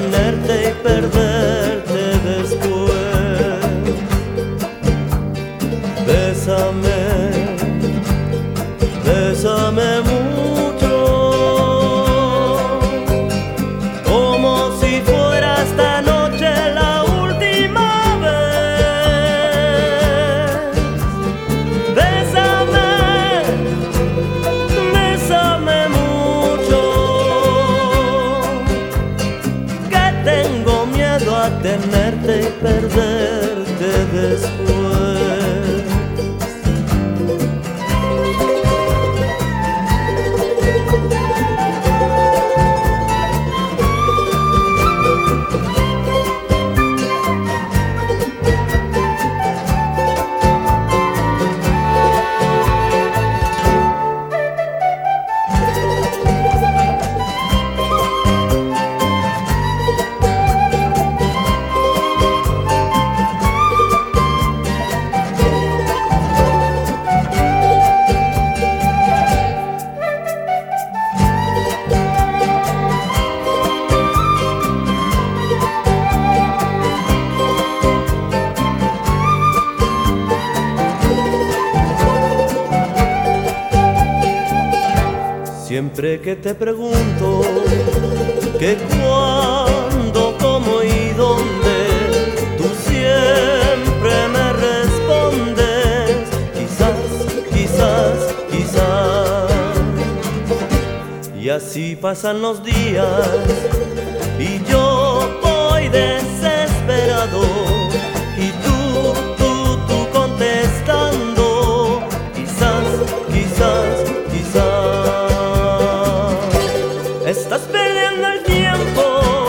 tenerte y perderte después. Bésame, bésame mucho, como si fuera esta noche la última vez. Bésame, bésame mucho, que tengo miedo a tenerte y perderte después. Siempre que te pregunto que cuándo, cómo y dónde, tú siempre me respondes quizás, quizás, quizás. Y así pasan los días y yo voy desesperado y tú contestando quizás, quizás, quizás. Estás perdiendo el tiempo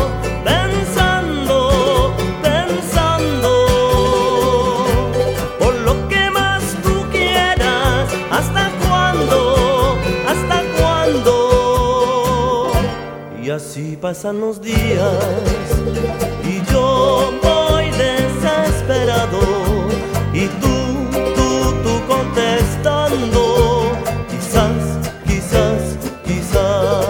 pensando, pensando por lo que más tú quieras. ¿Hasta cuándo? ¿Hasta cuándo? Y así pasan los días y yo voy desesperado y tú contestando quizás, quizás, quizás.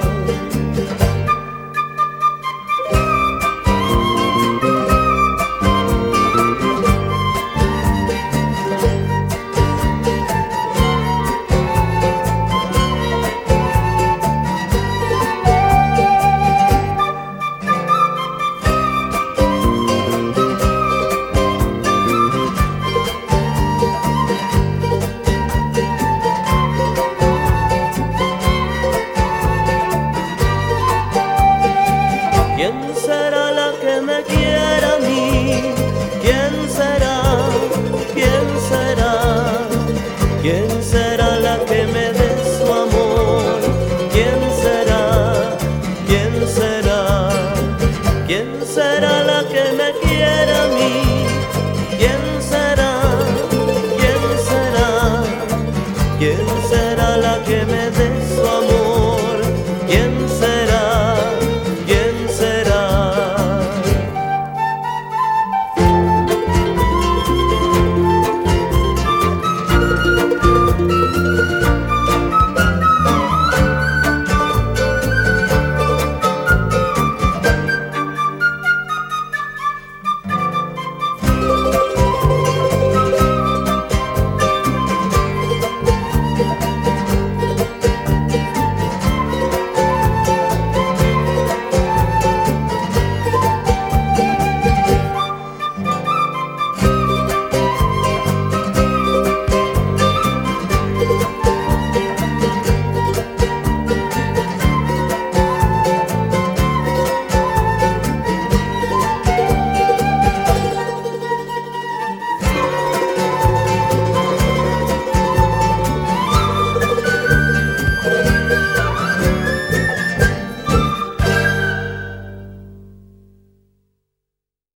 ¿Quién será la que me quiera a mí? ¿Quién será? ¿Quién será? ¿Quién será la que me dé su amor? ¿Quién será? ¿Quién será? ¿Quién será la que me quiera a mí?